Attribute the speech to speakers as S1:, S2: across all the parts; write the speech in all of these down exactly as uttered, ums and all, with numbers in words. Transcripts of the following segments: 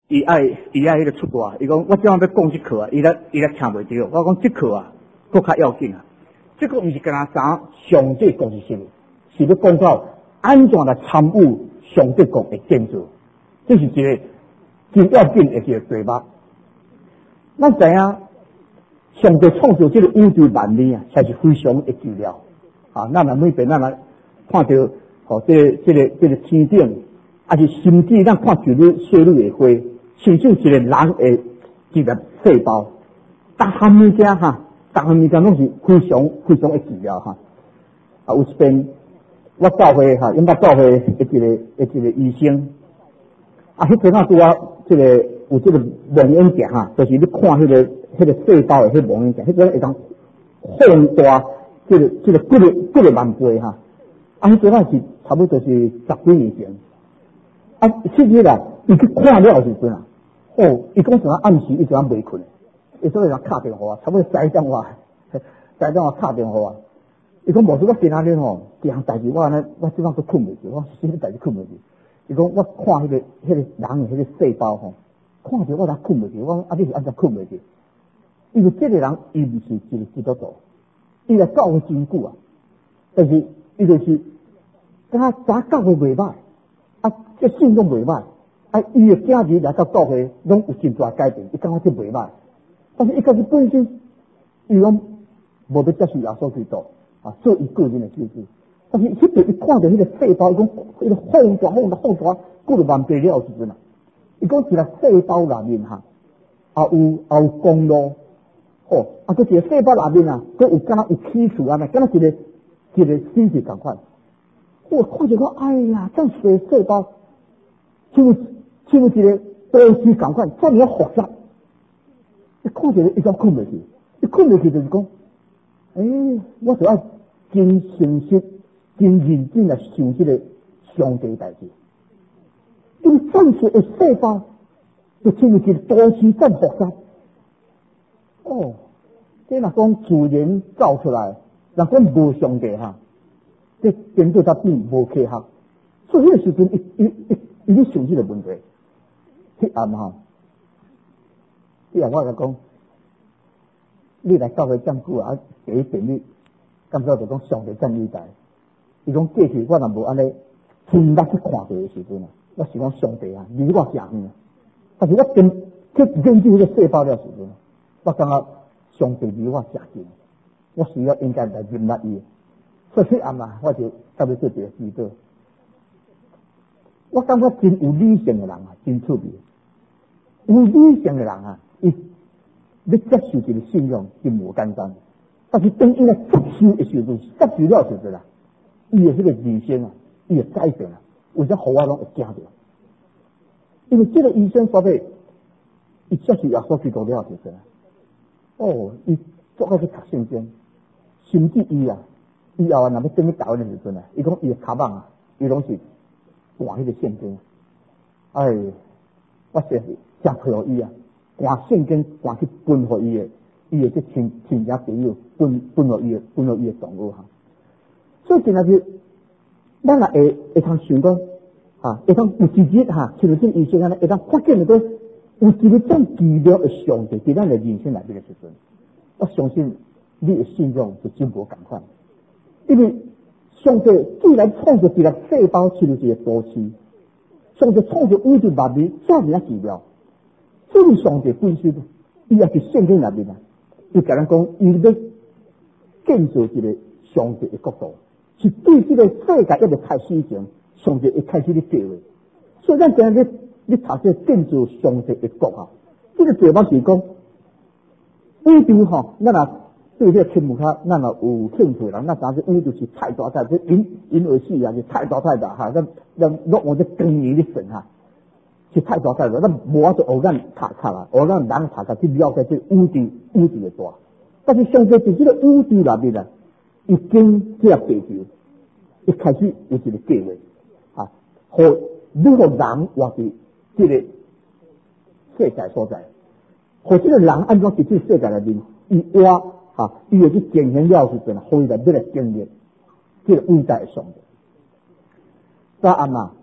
S1: 伊爱伊爱迄个出大，伊讲我怎样要讲即课啊？伊咧伊咧听袂着。我讲即课啊，搁较要紧啊。即个毋是干那啥上帝国是啥物？是要讲到安怎来参与上帝国的建造，这是一个真要紧的一个题目。咱知影上帝创造这个宇宙万物啊，才是非常的重要啊！咱若每遍咱来看到哦，这个、这个、这个天顶，啊是甚至咱看树女、小女的花，甚至一个人的一个细胞，逐项物件哈，逐项物件拢是非常非常的重要哈。啊，有一遍我教会哈，因捌教会的一个一个医生，啊，迄阵啊拄啊，这个有这个望远镜哈，就是你看迄、那个迄、那个细胞的迄望远镜，迄阵会当放大这个这个几个几个万倍哈。啊，迄阵啊是差不多是十几年前。啊，实际啦，伊去看了时阵啊，哦，伊讲怎啊暗时伊怎啊未困，伊所以人敲电话啊，差不多十一点话，十一点话敲电话啊。伊讲无说我今仔日吼，一项代志我安尼，我即摆都困袂着，我什么代志困袂着。伊讲我看迄、那个迄、那个人的迄个细胞吼，看着我才困袂着，我啊你是安怎困袂着？因为这个人伊毋是一个基督徒，伊来教会真久啊，但是伊就是敢咱教会袂歹。啊，这信用袂歹，啊，伊的家己来到教会，拢有真大改变，伊感觉这袂歹。但是伊家己本身，伊拢无要接受耶稣基督，啊，做伊个人的救主。但是迄阵伊看到迄个细胞，伊讲迄个放大、放大、放大，过了万倍了时阵啊，伊讲一个细胞内面哈，也有也有光路，哦，啊，佮一个细胞内面啊，佮有敢若有起处安尼，敢若一个一个星体共款。我看着讲，哎呀，这细细胞，像像一个波斯共款，这么复杂。一看着伊就困袂去，一困袂去就是讲，哎、欸，我就要真诚实、真认真来想这个上帝代志。因为这么细的细胞，就像一个波斯这么复杂。哦，这若讲自然造出来，若讲无上帝哈。这根据他并无科学，所以迄个时阵，伊伊伊伊咧想这个问题。迄暗哈，迄暗我甲讲，你来教会这么久啊，第一遍你感觉就讲上帝真伟大。伊讲过去我若无安尼亲力去看到的时阵啊，我是讲上帝啊离我诚远啊。但是我跟去研究迄个细胞了时阵，我感觉上帝离我诚近，我需要应该来认识伊。所以迄暗啊，我就特别做一个祈祷。我感觉真有理性的人啊，真趣味。有理性的人啊，伊要接受一个信仰真无简单。但是当伊来接受的时阵，接受了时阵啊，伊的迄个人生啊，伊的改变啊，有些好我拢会惊着。因为这个医生说的，伊接受耶稣基督了时阵啊，哦，伊做开去读圣经，甚至伊啊。以后啊，若要等去台湾的时阵啊，伊讲伊的脚蠓啊，伊拢是换迄个圣经。哎，我是真佩服伊啊，换圣经换去分互伊的，伊的这亲亲戚朋友分分互伊的，分互伊的动物哈。所以今仔日，咱也会会通想讲啊，会通有一日哈，像这医生安尼，会当发现到有一个这奇妙的上帝在咱的人生内面的时阵，我相信你的信仰就真无共款。因为上帝既然创造一个细胞，就是一个多次，上帝创造宇宙万物，这么啊奇妙。这个上帝本身，伊也是圣经内面啊，伊甲咱讲，伊要建造一个上帝的国度，是对这个世界一直开始以前，上帝会开始的计划。所以咱今日你读这建造上帝的国啊，这个题目是讲宇宙吼，咱啊。对这个题目较，咱若有兴趣人，那咱这宇宙是太大太大，这因因而起啊是太大太大哈，咱咱落我这更年的神哈，是太大太大，咱无法度学咱读册啦，学咱人读册去了解这宇宙宇宙的大。但是上帝在这个宇宙内面啊，已经这个地球，一开始有一个计划啊，互你互人活伫这个世界所在，互这个人安怎伫这个世界内面，伊活。啊！伊要去经验了时阵，可以来要来经验这个伟大的上帝。早暗啊，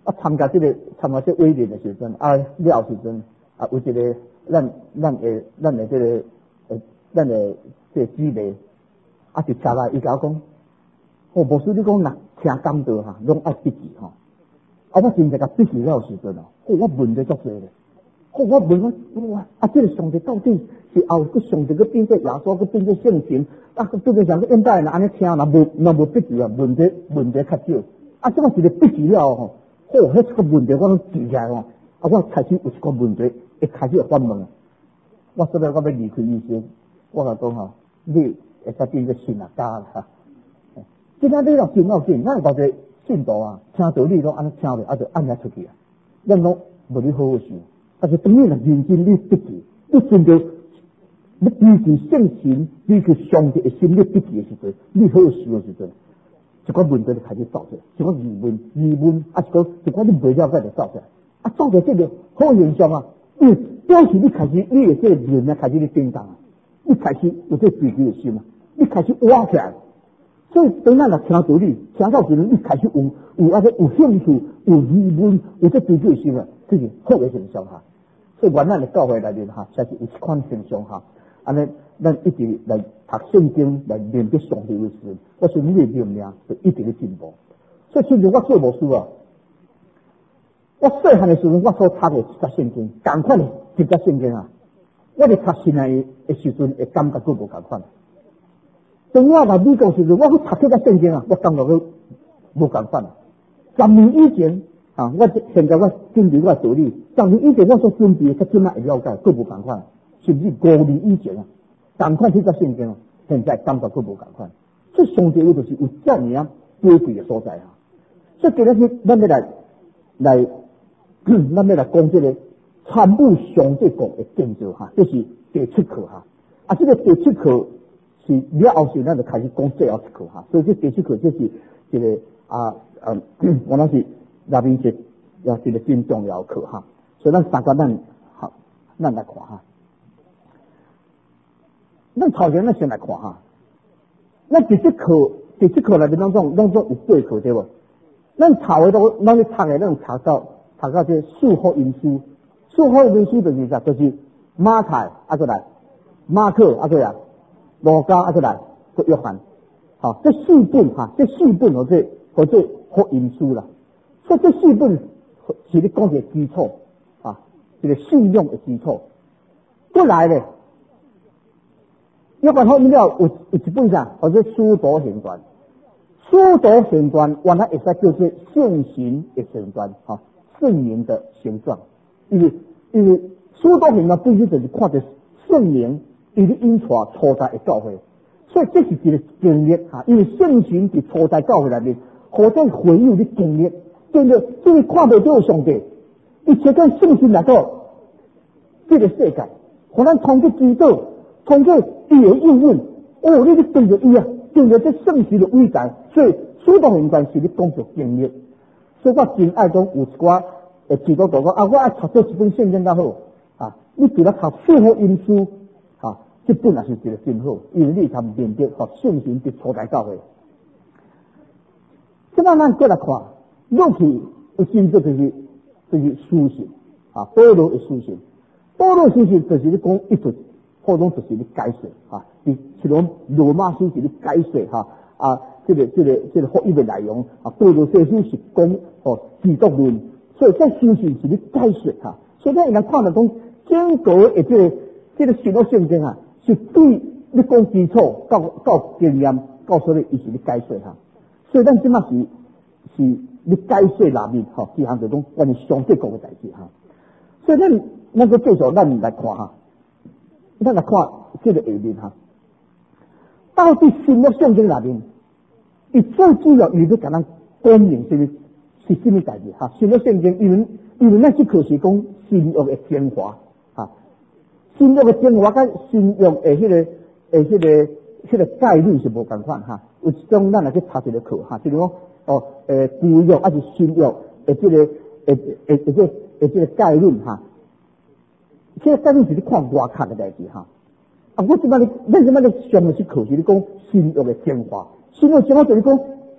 S1: 啊参加这个参加这委员的时阵，啊了时阵，啊有一个咱咱的咱的这个呃咱的这姊妹，啊就车来伊甲我讲，哦，牧师你讲若听讲道哈，拢爱笔记吼，啊我真正甲笔记了时阵哦，哦我问得足多咧，哦我问我哇，啊这个上帝到底是后个上帝个变做耶稣个变做圣神，啊个对面上个应该若安尼听，若无若无笔记啊，问题问题较少，啊这个是个笔记了吼。哦，迄一个问题我拢记起来哦，啊，我开始有一个问题，会开始会反问啊。我说了，我要离开医生，我甲讲吼，你会使变个信啊家啦哈。即摆你若信要紧，咱大家信徒啊，听道理拢安尼听咧，啊就按遐出去啊。咱拢无你好好想，但是当你若认真你笔记，你真着你支持圣神，支持上帝的心理笔记的时阵，你好好想的时阵。一个问题就开始造出来，一个疑问、疑问，啊，一个一个你未了解就造出来，啊，造出来这个好现象啊，你表示你开始你的这个人啊开始咧变动啊，你开始有这自己的心啊，你开始挖起来，所以当咱若听道理，听到时阵你开始有有啊个有兴趣、有疑问、有这自己的心啊，这是好的现象哈。所以原来的教会内面哈，才是有一款现象哈，安尼咱一直来读圣经来认得上帝的事，我说你的灵命就一直咧进步。所以现在我做牧师啊，我细汉的时候我所读的一节圣经，同款的一节圣经啊，我哋读新来的时阵会感觉都无同款。当我来美国时阵，我去读这节圣经啊，我感觉都无同款。十年以前啊，我现在我经历我道理，十年以前我所准备的，较怎啊会了解，都无同款。甚至五年以前啊，同款这节圣经啊，现在感觉都无同款。这上帝有就是有这样宝贵的所在啊。所以今日咱要来来，咱要来讲这个参悟上帝国的建造哈，这是第七课哈。啊，这个第七课是了后时，咱就开始讲最后一课哈。所以这第七课就是这个啊啊，我那是内面是要这个真重要课哈。所以咱三个咱好，咱来看哈。咱头前咱先来看哈，咱第七课第七课内面当中当中有八课对无？咱头的都咱咧读的，咱读到读到这四福音书，四福音书就是啥？就是马太啊过来，马可啊过来，路加啊过来，个约翰，好，这四本哈，这四本或者或者福音书啦。所以这四本是咧讲一个基础啊，一个信用的基础。过来咧。约翰福音了有有一本啥，或者使徒行传。使徒行传原来会使叫做圣行的行传，哈，圣灵的形状。因为因为使徒行传本身就是看着圣灵伊咧引带初代的教会，所以这是一个经历哈。因为圣行伫初代教会内面，好在会有咧经历，经历这个看不到上帝，伊切跟圣经来到这个世界，互咱通过基督。通过伊的应允，哦，你去跟着伊啊，跟着这圣贤的伟大，所以使徒行传是咧讲着经历。所以我真爱讲有一寡诶，基督徒讲啊，我爱读这一本圣经较好啊，你除了读四福音书啊，这本也是一个真好，因为你通面对和圣贤的初代教会。现在咱过来看，落去有真正就是就是书信啊，保罗的书信，保罗书信就是咧讲一直。普通就是咧解说哈，你像讲罗马书是咧解说哈啊，这个这个这个福音的内容啊，保罗这书是讲哦基督论，所以这书信是咧解说哈。所以咱人看得讲整个的这个这个许多圣经啊，是对你讲基础到到经验告诉你，伊是咧解说哈。所以咱即马是是咧解说内面哈，几项就讲关于上帝国的代志哈。所以咱那个继续咱来看哈。咱来看这个下面哈，到底新约圣经内面，伊最主要伊要甲咱讲明什么是什么代志哈？新约圣经因为因为咱即课是讲新约的精华哈，新约的精华跟新约的迄、那个诶迄、那个迄、那个概率是无共款哈。有一种咱来去读一个课哈，就是讲哦诶旧约还是新约诶即、这个诶诶诶个诶即个概率哈。这个概念是咧看外壳的代志哈，啊，我即摆咧，咱即摆咧上的是课是咧讲新约的精华，新约精华就是讲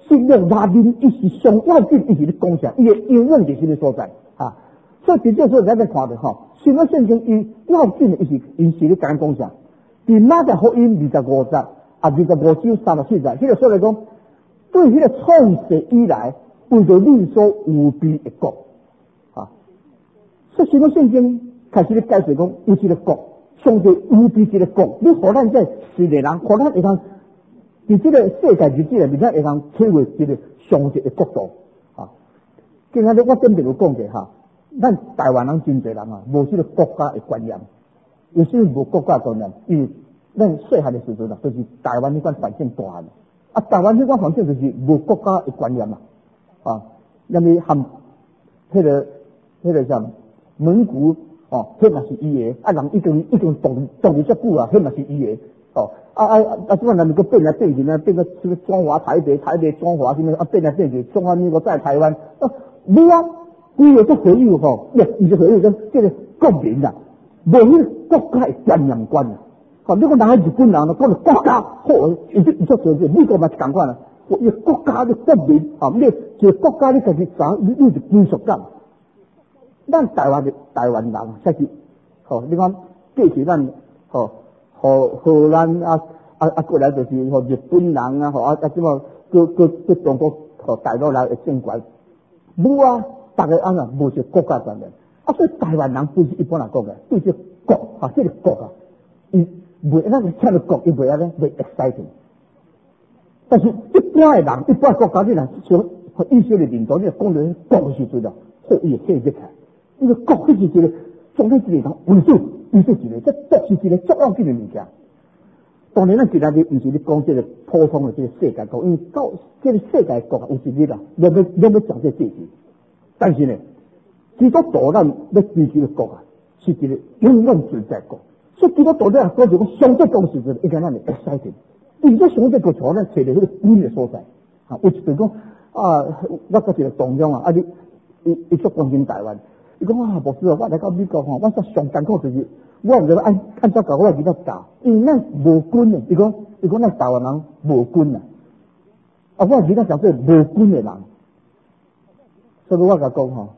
S1: 信仰拉面，伊是上要紧，伊是咧讲啥，伊嘅应用伫什么所在啊？所以伫这时候咱来看着吼，新约圣经伊要紧，伊是伊是咧讲讲啥？伫马太福音二十五章啊，二十五章三十四节，迄个说来讲，对迄个创世以来，为着你所有备的国啊，所以新约圣经开始咧解释讲，有一个国，上帝有备一个国，你互咱这世个人，互咱会当。伫这个世界日子内面，咱会通体会这个上帝的国度啊。今仔日我顶面有讲过哈，咱台湾人真侪人啊，无这个国家的观念，有时无国家的观念，因为咱细汉的时阵啊，就是台湾迄款环境大汉啊，台湾迄款环境就是无国家的观念嘛啊，那么含迄个迄个啥蒙古哦，迄嘛是伊的，啊人已经已经独独立遮久啊，迄嘛是伊的。哦，啊啊啊！即款人个变来变去呢，变个什么中华台北、台北中华什么啊，变来变去，中华民国在台湾啊，没啊，伊个都回应吼，也伊就回应跟这个国民啊，无迄个国家的观念观啊。好，你讲人喺日本人呢，讲到国家，好，伊就伊就做做，美国嘛是共款啊，伊国家的国民啊，你就国家你家己找，你你就归属感。咱台湾的台湾人，才是，吼，你讲过去咱吼。荷荷兰啊啊啊过来就是和日本人啊，吼啊啊什么，各各各中国和大陆来的政权，无啊，大家安啊无是国家观念，啊所以台湾人对一般来讲嘅，对这国啊这个国啊，伊袂那个听到国，伊袂安尼袂 exciting。但是一般的人，一般国家啲人，像以色列民族，你讲到国嘅时阵啊，好伊会气起来，因为国迄是一个。总体一个人为主，为主一个，这国是一个重要紧的物件。当然，咱今仔日毋是咧讲这个普通的这个世界国，因为到这个世界国有一日啦，要要要要讲这事情。但是呢，基督徒咱要支持的国啊，是一个永远存在国。所以基督徒咧讲就讲上帝国时阵，应该咱会 excited。因为这上帝国从咱找到迄个美的所在啊，有一阵讲啊，我个一个同乡啊，啊你伊伊足关心台湾。伊讲啊，牧师啊，我来到美国吼，我说上艰苦就是，我唔知按按照教我比较教，因为咱无军诶。伊讲，伊讲咱台湾人无军啊，啊，我比较讲做无军诶人，所以我甲讲吼，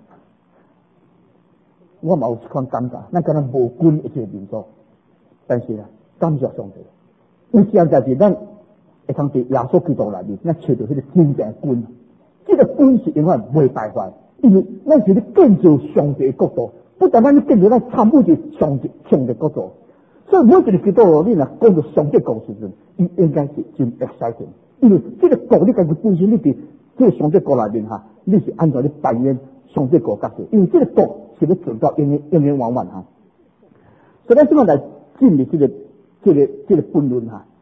S1: 我嘛有一款感觉，咱敢若无军一个民族，但是啊，感谢上帝，有件代志咱会通伫耶稣基督内面，咱找到迄个真正军，这个军是永远袂败坏。因为咱是咧建造上帝的国度，不但咱咧建造咱参与着上帝上帝国度，所以每一个基督徒你若讲到上帝国时阵，伊应该是真 exciting， 因为这个国你家己本身你伫这个上帝国内面哈，你是按照你扮演上帝国角色，因为这个国是咧做到永远永远往往哈。所以咱即摆来进入这个这个这个本论哈。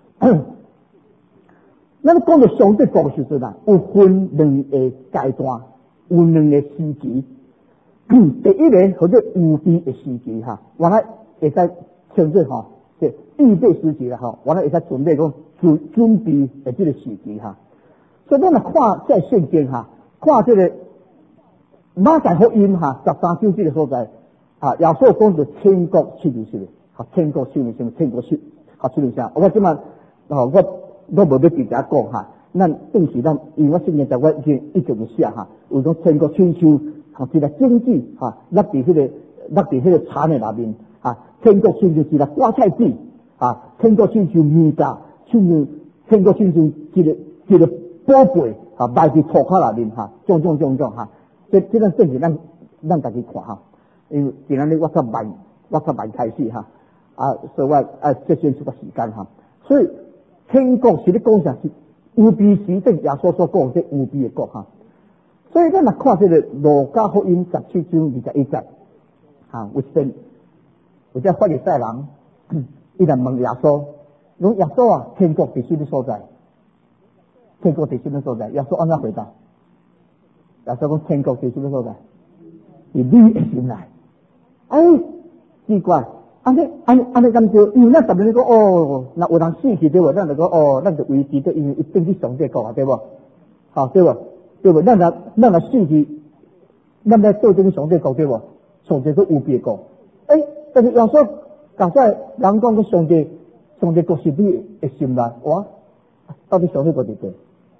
S1: 咱讲到上帝国时阵啊，有分两个阶段。有两个时期，第一个或者预备的时期哈，原来会使称作哈，即预备时期啦哈，原来会使准备讲准准备的这个时期哈。所以咱来看在圣经哈，看这个马太福音哈，十三章这个所在啊，耶稣讲到天国是不是？哈，天国是不是？天国是哈，是不是？我即嘛，哦，我我无要直接讲哈。咱当时咱，因为我圣经在我已经已经有写哈，有种天国亲像哈，一个经济哈，落伫迄个落伫迄个田的内面啊，天国亲像一个瓜菜籽啊，天国亲像面甲，亲像天国亲像一个一个宝贝啊，埋伫土骹内面哈，种种种种哈，这这种圣经咱咱家己看哈，因为今仔日我较慢，我较慢开始哈，啊，所以我啊节省出个时间哈，所以天国是咧讲啥是？有备时，正耶稣所讲这有备的国哈，所以咱来看这个路加福音十七章二十一节，哈，有阵有只法利赛人，伊来问耶稣，讲耶稣啊，天国伫什么所在？天国伫什么所在？耶稣安怎回答？耶稣讲天国伫什么所在？伫你的心内。哎，奇怪。安尼安尼安尼咁就，因为咱逐日讲哦，若有人死去对无？咱就讲哦，咱就维持着，因为伊变去上帝国啊，对无？好对无？对无？咱若咱若死去，咱来做这个上帝国对无？上帝国有别国。诶，但是耶稣刚才人讲个上帝，上帝国是你的心内，哇，到底上帝国伫对？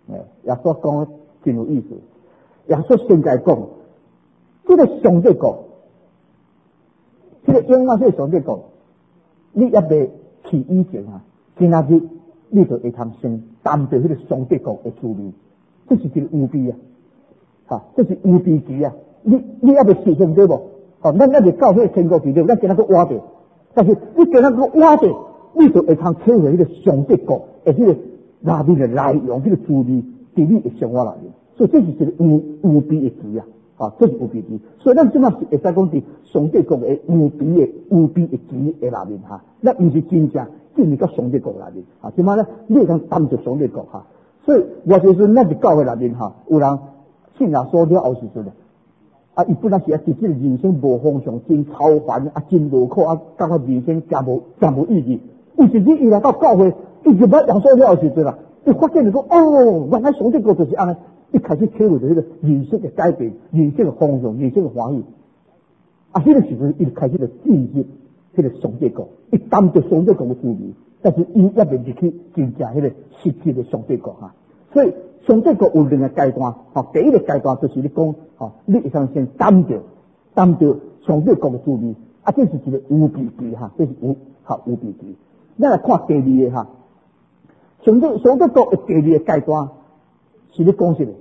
S1: 诶，耶稣讲真有意思。耶稣先来讲，这个上帝国，这个永远这个上帝国，你也未去以前啊，今仔日你就会通先担着迄个上帝国的滋味，这是一个有味啊，哈，这是有味期啊。你你也未实现对无？哦，咱也未到迄个天国去对，咱今仔个挖着，但是你今仔个挖着，你就会通体会迄个上帝国的迄个内面的内容，迄个滋味伫你的生活内面。所以这是一个有有味的期啊，啊，这是有味期。所以咱即马是会使讲伫上帝国的有味的有味的期的内面哈，咱毋是真正进入到上帝国内面啊。即马咧，你会通担着上帝国哈。所以我就是咱伫教会内面哈，有人信耶稣了后时阵啊，伊本来是啊，自己的人生无方向，真超凡啊，真落苦啊，感觉人生真无真无意义。有一日伊来到教会，伊入捌耶稣了后时阵啦，伊发现讲哦，原来上帝国就是安尼。一开始体会到迄个人生的改变，人生的方向，人生的欢喜。啊，迄、那个时阵，伊就开始就进入迄个上帝国，伊担着上帝国的滋味，但是伊也未入去真正迄个实际的上帝国哈。所以上帝国有两个阶段，哈，第一个阶段就是你讲，哈，你会当先担着担着上帝国的滋味，啊，这是一个有味期哈，这是有哈有味期。咱来看第二个哈，上帝上帝国的第二个阶段是咧讲什么？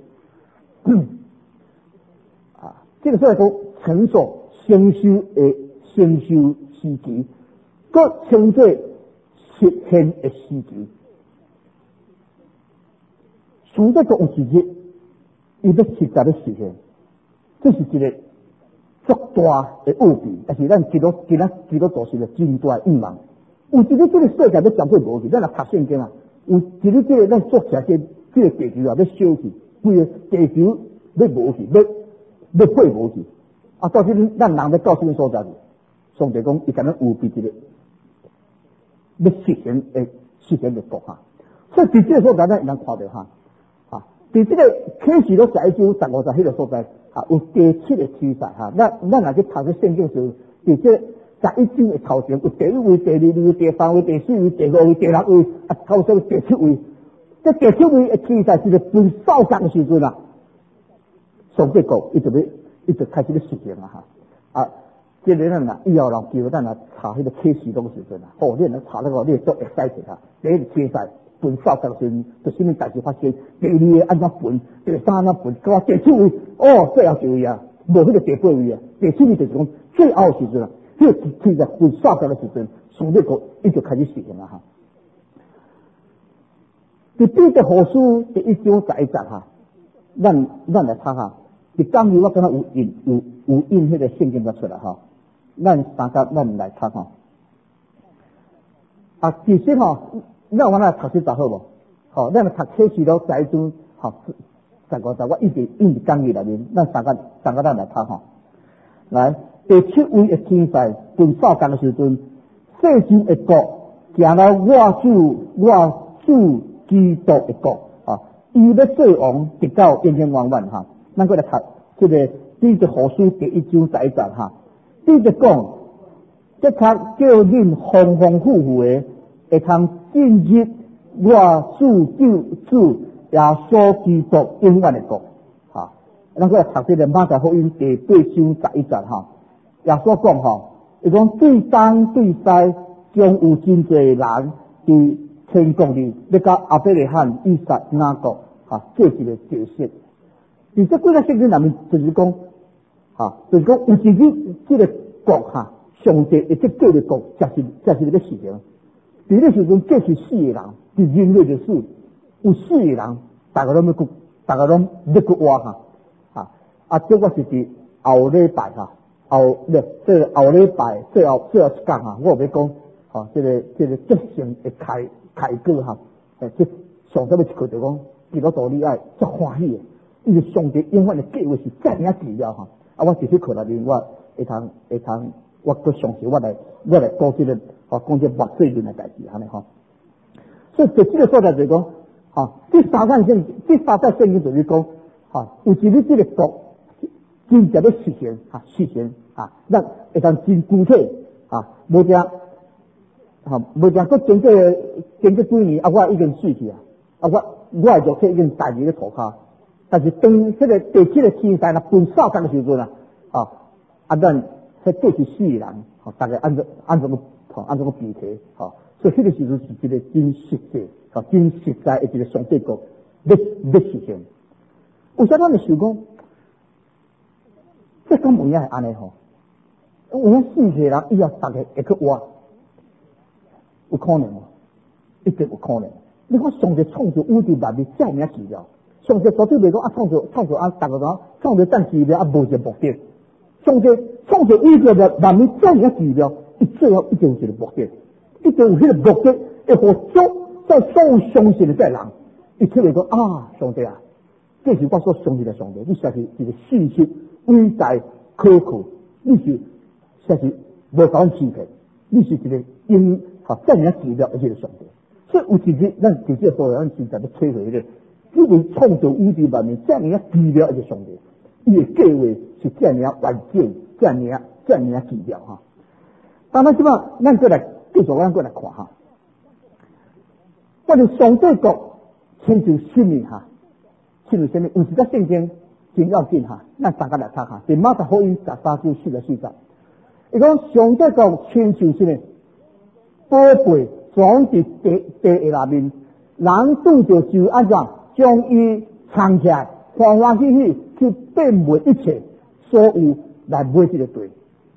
S1: 啊，这个所以讲成熟成熟的成熟时期，搁称作实现的时期。上帝国有时日，伊要实在的实现，这是一个足大的奥秘，但是咱基督今仔基督徒是个真大的愿望。有一日这个世界要将过无去，咱来读圣经啊，有一日这个咱作起来这这个地球啊要烧去。规个地球要无去，要要过无去，啊！到时咱人要到什么所在？上帝讲，伊敢若有比一个要实现诶，实现的国哈。所以伫这个所在，咱会当看到哈，啊，伫这个启示录十一章十五十迄个所在，啊，有第七个记载哈。咱咱若去读个圣经时，伫这十一章的头前有第一位、第二位、第三位、第四位、第五位、第六位，啊，到时第七位。这第七位的记载是个分少格的时阵啦，上帝国伊就要伊就开始咧实现啦哈啊！这个咱啦以后人叫咱来查迄个启示录时阵啦，哦，你来查那个，你都会使着哈。第一个记载分少格的时阵，就什么代志发生？第二个安怎分？第三安怎分？到第七位，哦，最后一位啊，无迄个第八位啊，第七位就是讲最后的时阵啦，这个记载分少格的时阵，上帝国伊就开始实现啦哈。伫彼得后书第一章十一节哈，咱咱来读哈。伫讲义我敢若有印有有印迄个圣经出来哈，咱三甲咱来读哈。啊，其实吼，咱我来读书就好无？吼，咱来读启示录十一章，吼，十五节我一直印伫讲义内面，咱三甲三甲咱来读哈。来，第七位的天使分少工的时阵，世上的国行到我主我主。基督的国啊，伊要做王，直到永永远远哈。咱过来读这个彼得后书第一章十一节哈。彼得讲，即刻叫恁丰丰富富的，会通进入我主救主耶稣基督永远的国哈。咱过来读这个马太福音第八章十一节哈。耶稣讲哈，伊讲对东对西将有真侪人伫天国里，要到阿伯拉罕、以撒、雅各，哈，这是个解释。而这几个圣经内面就是讲，哈，就是讲有一日这个国哈，上帝一个叫的国，就是就是个事情。伫那时阵，这是四个人，伫人类的事，有四个人，大家拢要去，大家拢要去挖哈，啊，啊，这个是伫后礼拜哈，后咧，这个后礼拜最后最后一讲哈，我有要讲，哈，这个这个执行的开。开果哈，诶，这上头要一句就讲，基督徒你爱足欢喜的，因为上帝永远的计划是遮尔重要哈。啊，我这些课内面我会通会通，我佮上次我来我来讲这个，吼讲这墨水人的代志，安尼吼。所以在这个所在就是讲，哈，这三段圣这三段圣经就是讲，哈，有一日这个国真正要实现哈，实现啊，咱会当真具体啊，无只。哈，无讲，佮经过经过几年，啊，我已经死去啊，啊， 啊，我我诶肉体已经大二咧涂骹，但是当迄个第七个天灾若分扫干的时阵啊，啊，啊咱迄过去死人，吼，大概按照按照个吼按照个比提，吼，所以迄个时阵是一个真实际，吼，真实在的一个上帝国要要实现。有啥咱就想讲，这根本也系安尼吼，有影四个人以后逐个会去活，有可能无？一定有可能。你看上帝创造宇宙万物遮尔奇妙，上帝绝对袂讲啊创造创造啊，逐个讲创造等奇妙啊，无一个目的。上帝创造宇宙的万物遮尔奇妙，伊最后一定有一个目的，一定有迄个目的，会互足在所有相信的这人，伊出来讲啊，上帝啊，这是我所相信的上帝，你实在是一个信息伟大可靠，你是实在是无讲欺骗，你是一个因好遮尔奇妙的一个上帝。所以有一日，咱直接说，咱现在要摧毁咧，这个创造宇宙万物遮尔奇妙一个上帝，伊的计划是遮尔完整，遮尔遮尔奇妙哈。当然，即摆咱过来继续，咱过来看哈。我哋上帝国亲像什么哈？亲像什么？有一只圣经真要紧哈，咱大家来读下。是马太福音十三章四十四节，伊讲上帝国亲像什么？宝贝装伫地地下面，人拄着就安怎将伊藏起来，欢欢喜喜去变卖一切所有来买这个地。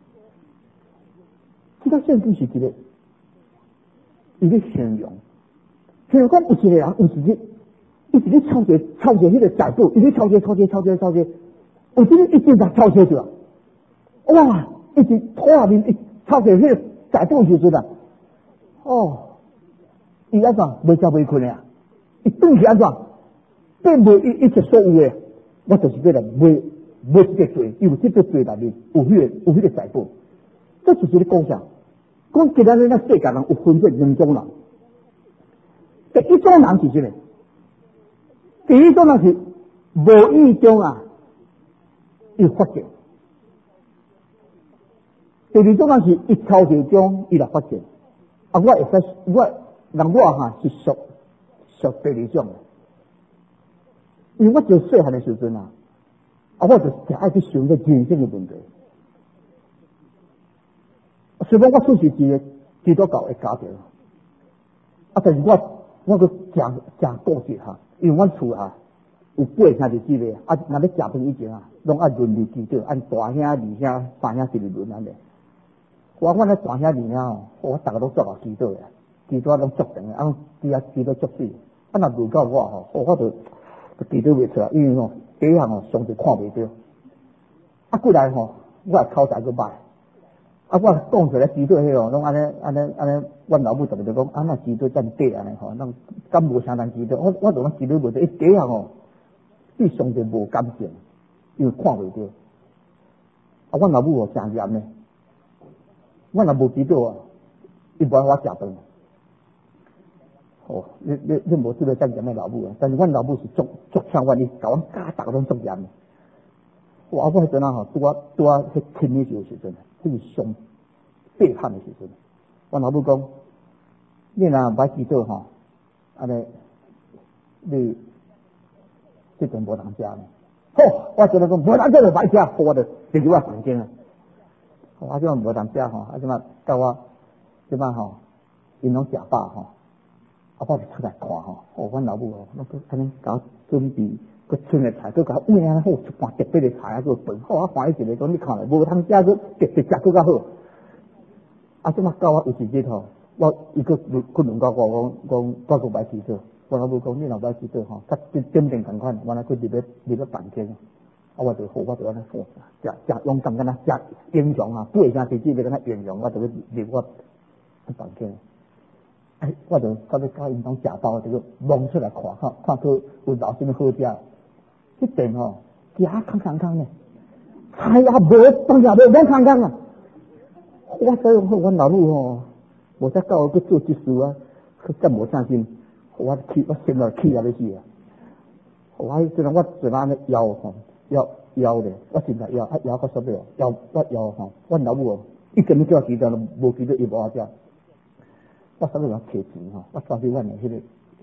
S1: 这个圣经是一个一个形容，形容讲有一个人有一日，伊直咧抄着抄着迄个财宝，伊咧抄着抄着抄着抄着，有一日一直在抄着着，哇！一直土下面一抄着迄个财宝时阵啊，哦，伊安怎袂食袂困啊？伊顿时安怎变卖一一切所有诶，我就是要来买买这个罪，因为这个罪内面有迄、那个有迄个财宝。这就是咧讲啥？讲今仔日咱世界人有分做两种人。第一种人是什么？第一种人是无意中啊，伊发现；第二种人是一超着中伊来发现。啊，我会使我人我哈是属属第二种，因为我做细汉的时阵啊，啊我就常爱去想个人生的问题。虽然我出是一个基督教的家庭，啊，但是我我个诚诚固执哈，因为阮厝啊有八兄弟姊妹，啊，若咧食饭以前啊，拢爱轮流记着，按大兄、二兄、三兄一直轮安尼。我阮咧大兄、二兄哦，我逐个拢做啊记着诶，记住拢足长诶，啊，记啊记到足水。啊，若轮到我吼，我就就记得袂出来，因为吼第一项吼上帝看袂着，啊，过来吼我口才佫歹。啊，我讲出来记住迄个，拢安尼安尼安尼，阮老母逐个就讲，啊，那记住真短安尼吼，咱敢无啥人记住？我我就讲记住袂着，伊第一项吼对上帝无感情，因为看袂着。啊，阮老母哦诚严呢，阮若无记住啊，伊无我食饭。哦，你你你无知道遮严的老母啊，但是阮老母是足足像阮，伊甲阮教逐个拢足严的。我我迄阵啊吼，拄啊拄啊去亲的时阵，迄是上背叛的时阵。阮老母讲，你若歹记住吼，安尼你这顿无人食呢。好，我觉得讲无人食就歹食，我就进入我房间啊。我即阵无人食吼，啊即摆到我即摆吼，因拢食饱吼，啊我就出来看吼，哦，阮老母哦，那个安尼搞准备。佮剩诶菜，佮甲喂安尼好，一盘特别诶菜啊，佮饭，好啊，欢喜一个讲你看咧，无通食佮特别食佮较好。啊，即马到我有一日吼，我伊佮佮问到我讲讲，我佮歹记住，我老母讲你若歹记住吼，甲点点共款，我来佮入咧入咧房间，啊，我就好，我就安尼好，食食勇敢，敢若食英雄啊，八声弟弟要敢若英雄，我就去入我房间。哎，我就到咧教因当食饱，就去望出来看看，看佢有留什么好食。迄边吼，夹空空空呢，菜也无，当然无，拢空空啊！我所以讲，阮老母吼，无才教我去做即事啊，佢真无啥心，我气，我心内气啊要死啊！我迄阵我嘴巴咧摇吼，摇摇咧，我真在摇，啊摇到受不了，摇我摇吼，阮老母哦，一根叫记得，无记得伊无阿只，我啥物人摕钱吼，我抓住阮诶迄个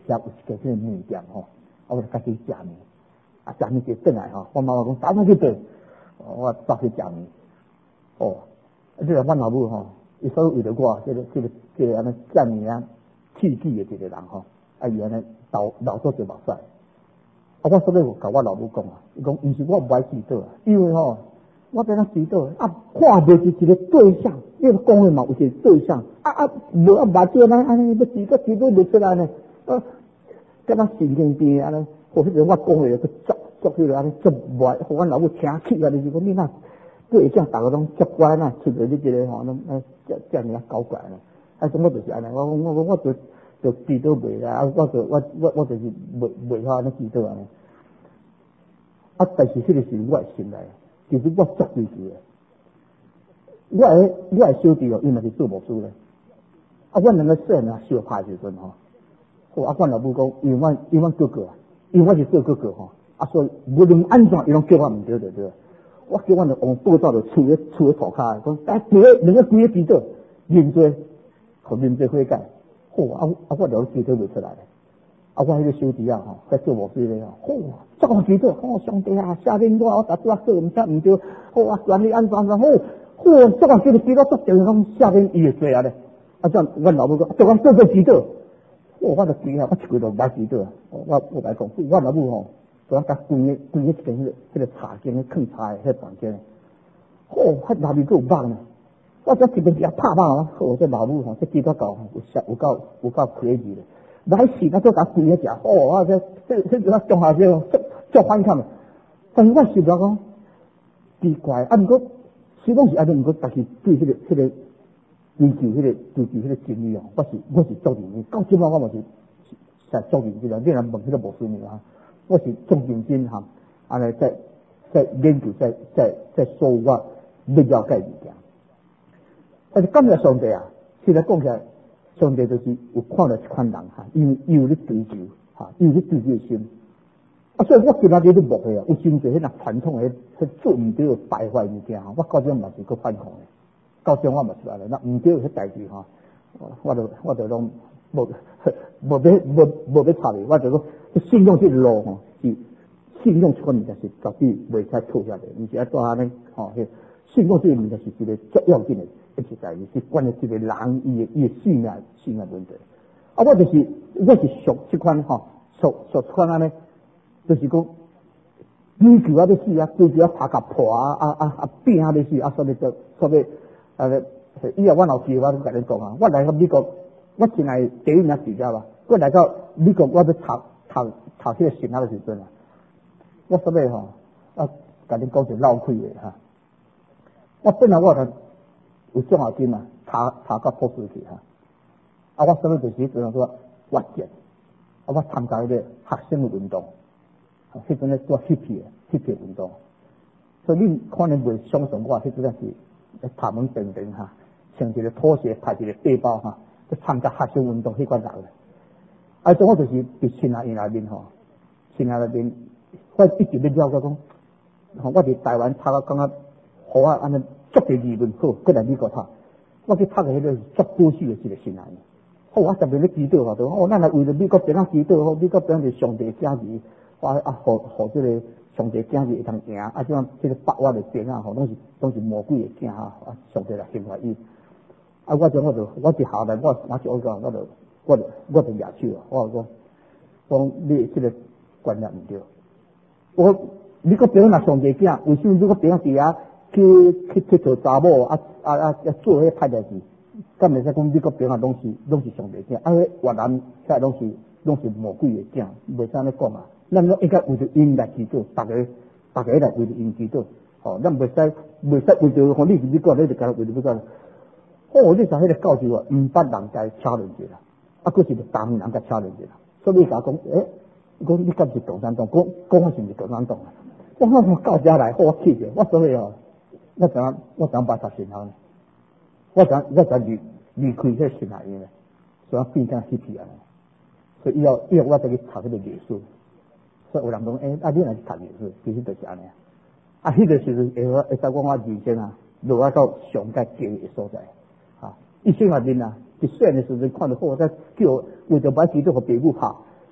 S1: 有一个这个面店吼，我就开始食面，啊食面就转来吼，我妈妈讲打算去倒，我走去食面，哦，啊这个阮老母吼，伊所为着我，这个这个这个安尼这面啊气气的一个人吼，啊伊安尼老老做就目屎，啊我所以甲我老母讲啊，伊讲毋是我唔爱祈祷啊，因为吼。我在那祈祷啊，看到是一个对象，因为讲的嘛有一个对象，啊啊，无啊目睭安安尼要祈祷祈祷袂出来呢，啊，敢若神经病安尼，或者我讲的去捉捉起来安尼捉歪，互阮老母听气啊！就是讲你那对象大家拢捉歪呐，出着你这个吼，拢啊这这样搞怪呢，啊，什么就是安尼，我我我我就就祈祷袂啦，啊，我就我我我就是袂袂好安尼祈祷安尼，啊，但是迄个是我的心内。其实我足支持的，我诶我诶小弟哦，伊嘛是做牧师咧。啊，阮两个细汉小拍时阵吼，好啊，阮老母讲，因为阮因为阮哥哥啊，因为我是做哥哥吼，啊，所以无论安怎，伊拢叫我毋对对对。我叫阮就往报纸就厝咧厝咧涂骹，讲哎，几个两个几个记者认罪，互认罪悔改。好啊啊，我了记都袂出来咧。啊，我迄个小弟啊吼，在做牧师咧吼，好，照记者，好上帝啊，下面我我逐拄啊做毋得毋对，好啊，管理安怎怎好，好，照讲记者记者做定讲下面伊会做啊咧，啊，这样阮老母讲，照讲做做记者，我我就记啊，我一句就买记者啊，我我来讲，阮老母吼，就甲规个规个一间迄个迄个茶间咧，囥茶诶迄房间，好，迄内面佫有网呢，我则一边只拍网啊，好，这老母吼，这记者搞有有够有够 crazy 咧。来时那都甲规个食，哦，啊这这这这中下这足足反感的。但是我想到讲奇怪，啊，毋过始终是安尼，毋过但是对迄、那个迄、那个追求迄、那个追求迄个真理哦，我是我是足认真。到今晚我嘛是实足认真啦。你若问迄个无算命啊，我是足认真哈，安尼在在研究，在在在说我要了解物件。但是感谢上帝啊，现在讲起来。上帝就是有看到一款人哈，因为伊有咧追求哈，伊有咧追求心。啊，所以我今仔日咧牧的啊，有真侪迄若传统诶，迄做毋对诶败坏物件哈，我到时嘛是搁反抗诶。到时我嘛是安尼，那毋对迄代志哈，我就我就拢无无要无无要插伊，我就讲信仰即路吼，是信仰即款物件是绝对袂使错下来，而且做安尼吼，迄信仰即个物件是一个足要紧诶。一个代志是关于一个人伊诶伊诶性命性命问题。啊，我就是我是属即款吼，属属款安尼，就是讲追求啊要死啊，追求啊拍甲破啊啊啊啊拼啊要死啊，所以就所以啊，以后我老记我都甲你讲啊，我来到美国，我真系第一名记者吧。我来到美国，我要读读读迄个神学诶时阵啊，我所以吼啊，甲你讲一闹开诶哈。我本来我就。有奖学金啊，读读到博士去哈。啊，我所以就是迄阵说挖掘，啊，我参加迄个学生的运动，迄阵咧做 hippie 的 hippie 运动。所以你可能袂相信我，迄阵是头毛平平哈，穿一个拖鞋，挎一个背包哈，去参加学生运动迄款人。啊，种我就是伫新加坡内面吼，新加坡内面，我一直咧了解讲，吼，我伫台湾读到感觉，互我安尼。足个议论好，过来美国读，我去读个迄个足高兴的一个心内。好，我特别咧祈祷吼，就哦，咱来为了美国边啊祈祷吼，美国边是上帝正义，我啊，互互这个上帝正义会通赢，啊，这样这个百万的边啊，吼，拢是拢是魔鬼的惊哈，啊，上帝来兴怀伊。啊，我就我就我就下来，我我就我讲，我就我就我就举手啊，我讲讲你这个观念唔对，我美国边若上帝惊，为什么美国边伫啊？去去去做查某啊啊啊！做迄歹代志，敢袂使讲美国边啊，拢是拢是上帝囝，啊，迄越南遐拢是拢是魔鬼的囝，袂使安尼讲啊。咱拢应该为着因来祈祷，逐个逐个来为着因祈祷，吼，咱袂使袂使为着吼你是美国，你就干为着美国。哦，你像迄个教授啊，毋捌人家敲人者啦，啊，佫是着当人家敲人者啦。所以你甲讲，诶，讲你敢是共产党？讲讲我是毋是共产党啊？我我到遮来，我气着，我所以吼。我怎我怎捌读神学呢？我怎我怎离离开迄神学院呢？所以变成嬉皮啊！所以以后以后我再去读迄个艺术。所以有人讲，诶、欸，啊，你若去读艺术，其实就是安尼。啊，迄个时阵会会使讲我人生啊，落啊到上界低的所在。啊，一生下面啊，一细汉的时阵看到好，再叫为着买几多互爸母拍，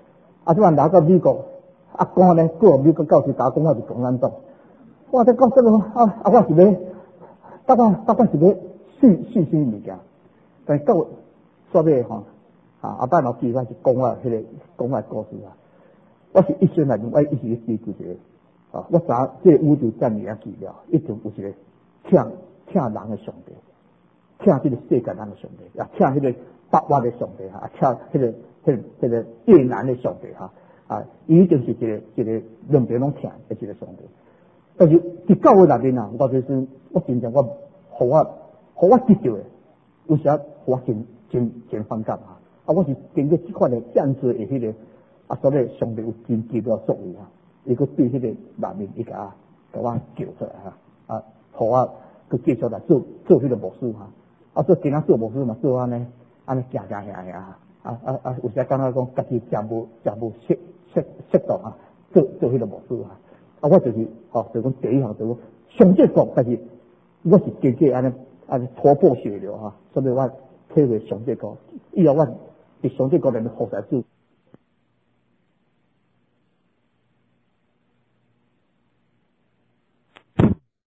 S1: 啊，即晚来到美国，啊，讲呢，过美国教师打工，我是共产党。我在讲这个啊啊，我是要，大概大概是要信信心物件，但是到煞尾吼，啊，阿爸老记我是讲我迄个讲我故事啊。我是一生来我一直去追求一个，啊，我知这个宇宙占领啊去了，一定有一个请请人的上帝，请这个世界人的上帝，啊，请迄个北外的上帝哈，啊，请迄个迄个迄个越南的上帝哈，啊，伊一定是一个一个两边拢请的一个上帝。但是伫教会内面啊，我就是我真正我，互我互我得到的，有时啊，互我真真真反感啊！啊，我是经过即款的战术的迄个啊，所以上帝有真奇妙作为啊，伊个对迄个内面伊甲甲我救出来哈，啊，互我去继续来做做迄个牧师哈，啊，做今仔做牧师嘛，做安尼安尼行行行行啊啊啊，有时感觉讲家己真无真无适适适当啊，做做迄个牧师啊。啊，我就是吼，就讲第一项就讲上帝国，但是我是经过安尼安尼头破血流哈，所以我体会上帝国，以后我伫上帝国内面服侍主。